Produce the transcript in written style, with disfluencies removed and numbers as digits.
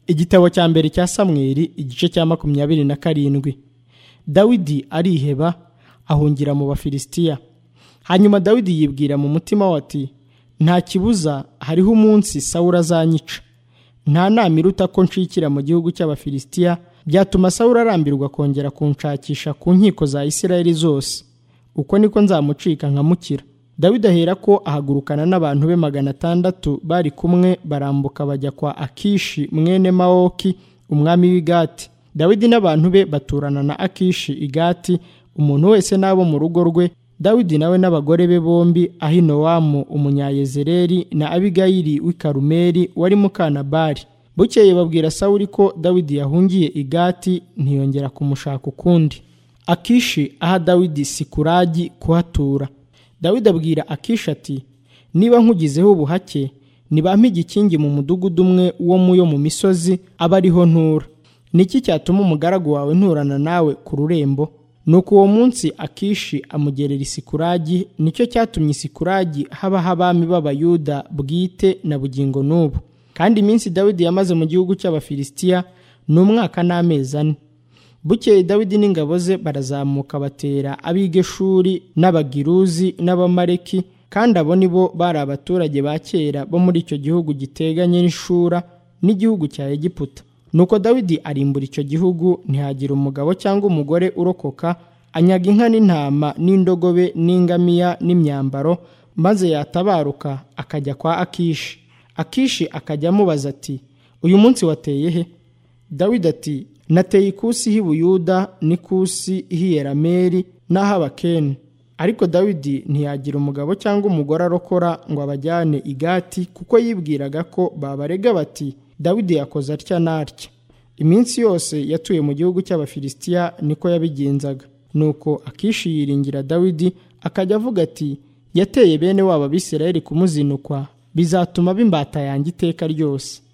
Igitabo cya mbere cya Samweli igice cya 27. Dawidi ariheba ahungira mu Bafilisitiya. Hanyuma Dawidi yibwira mu mutima we ati, nta kibuza, hariho umunsi Sawuli azanyica. Nta nama iruta ko nshikira mu gihugu cy'Abafilisitiya, byatuma Sawuli arambirwa kongera kunshakisha ku nkiko za Isirayeli zose. Uko niko nzamucika nkamukira. Dawidi ahera ko ahagurukana n'abantu be 600 bari kumwe, barambuka bajya kwa Akishi mwene Maoki umwami w'Igati. Dawidi n'abantu be baturana na Akishi Igati, umuntu wese n'abo mu rugo rwe. Dawidi nawe n'abagore be bombi, Ahinowamu umunyayezereli na Abigayili w'i Karumeli wari muka Nabali. Bukeye babwira Sawuli ko Dawidi yahungiye Igati, ntiyongera kumushaka ukundi. Akishi aha Dawidi Sikulagi kuhatura. Dawidi abwira Akishi ati, niba nkugizeho ubuhake, nibampe igikingi mu mudugudu umwe wo mu misozi aba ariho ntura. Niki cyatuma umugaragu wawe nturana nawe ku rurembo? Nuko uwo munsi Akishi amugerera Sikulagi, nicyo cyatumye Sikulagi habaho abami b'Abayuda bwite na bugingo n'ubu. Kandi iminsi Dawidi yamaze mu gihugu cy'Abafilisitiya ni 1 mwaka n'amezi 4. Bukeye Dawidi n'ingabo ze barazamuka batera Abigeshuri n'Abagiruzi n'Abamaleki, kandi abo nibo bari abaturage ba kera bo muri icyo gihugu giteganye n'Ishura n'igihugu cya Egiputa. Nuko Dawidi arimbura icyo gihugu, ntihagira umugabo cyangwa umugore urokoka, anyaga inka n'intama n'indogobe n'ingamiya n'imyambaro, maze yatabaruka akajya kwa Akishi. Akishi akajya amubaza ati, uyu munsi wateye he? Dawidi ati, nateye ikusi h'i Buyuda n'ikusi h'i Yerameli n'ah'Abakeni. Ariko Dawidi ntiyagira umugabo cyangwa umugore arokora ngo abajyane Igati, kuko yibwiraga ko babarega bati, Dawidi yakoze atya n'atya. Iminsi yose yatuye mu gihugu cy'Abafilisitiya niko yabigenzaga. Nuko Akishi yiringira Dawidi, akajya avuga ati, yateye bene wabo Abisirayeli kumuzinukwa, bizatuma bimbata yanjye iteka ryose.